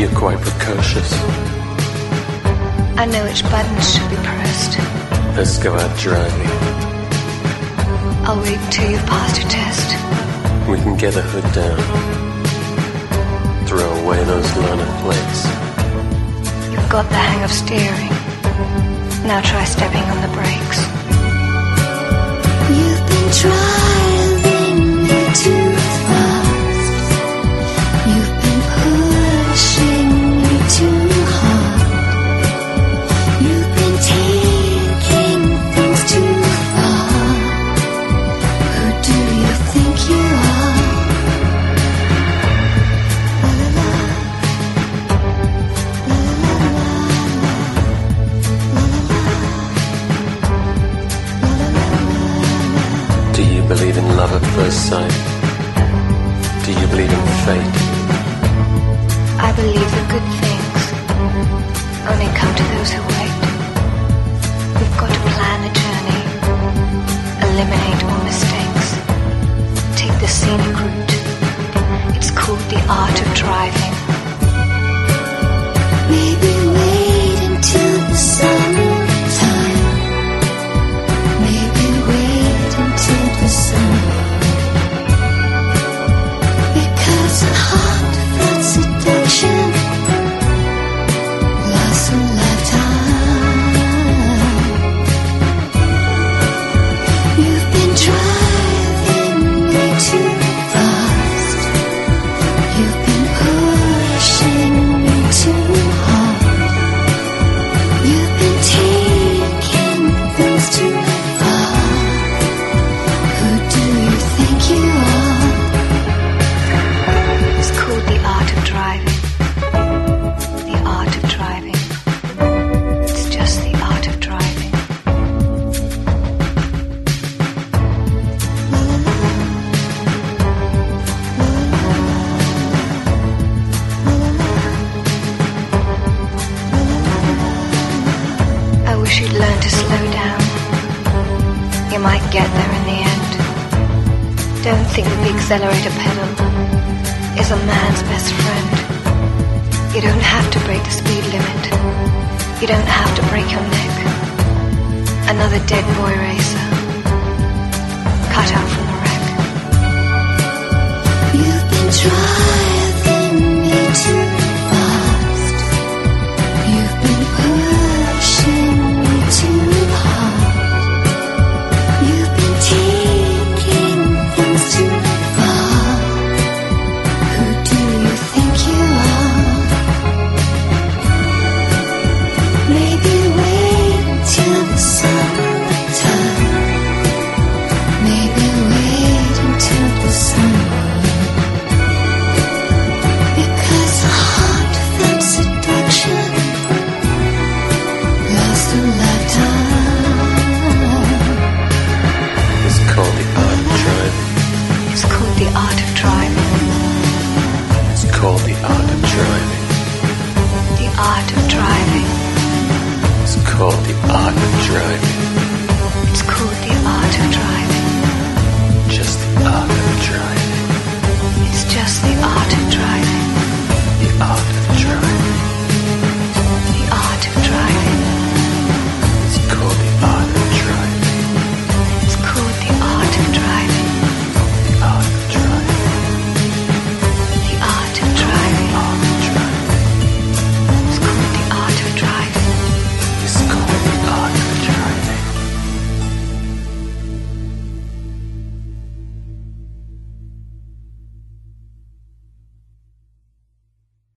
you're quite precocious. I know which buttons should be pressed. Let's go out driving. I'll wait till you've passed your test. We can get the hood down. Throw away those liner plates. You've got the hang of steering. Now try stepping on the brakes. You've been driving me too fast. You've been pushing me too hard. You've been taking things too far. Who do you think you are? Do you believe in love at first sight? Do you believe in fate? I believe that good things only come to those who wait. We've got to plan the journey, eliminate all mistakes, take the scenic route. It's called the art of driving. Maybe wait until the summertime. Maybe wait until the summer. Because a heartfelt seduction lasts a lifetime. You've been driving me too fast. You've been pushing me too hard. You've been taking things too far. Who do you think you are? It's called the art of driving. The art of driving. It's just the art of driving. I wish you'd learn to slow down. You might get there in the end. Don't think that the accelerator pedal is a man's best friend. You don't have to break the speed limit. You don't have to break your neck. Another dead boy racer, cut out from the wreck. You've been driving me too fast. You've been pushing me too hard. You've been taking things too far. Who do you think you are? Maybe wait until the summertime. Maybe wait until the summer. Because a heartfelt seduction lasts a lifetime. It's called the art of driving. It's called the art of driving. It's called the art of driving. The art of driving. It's called the art of driving. It's called the art of driving. Just the art of driving. It's just the art of driving.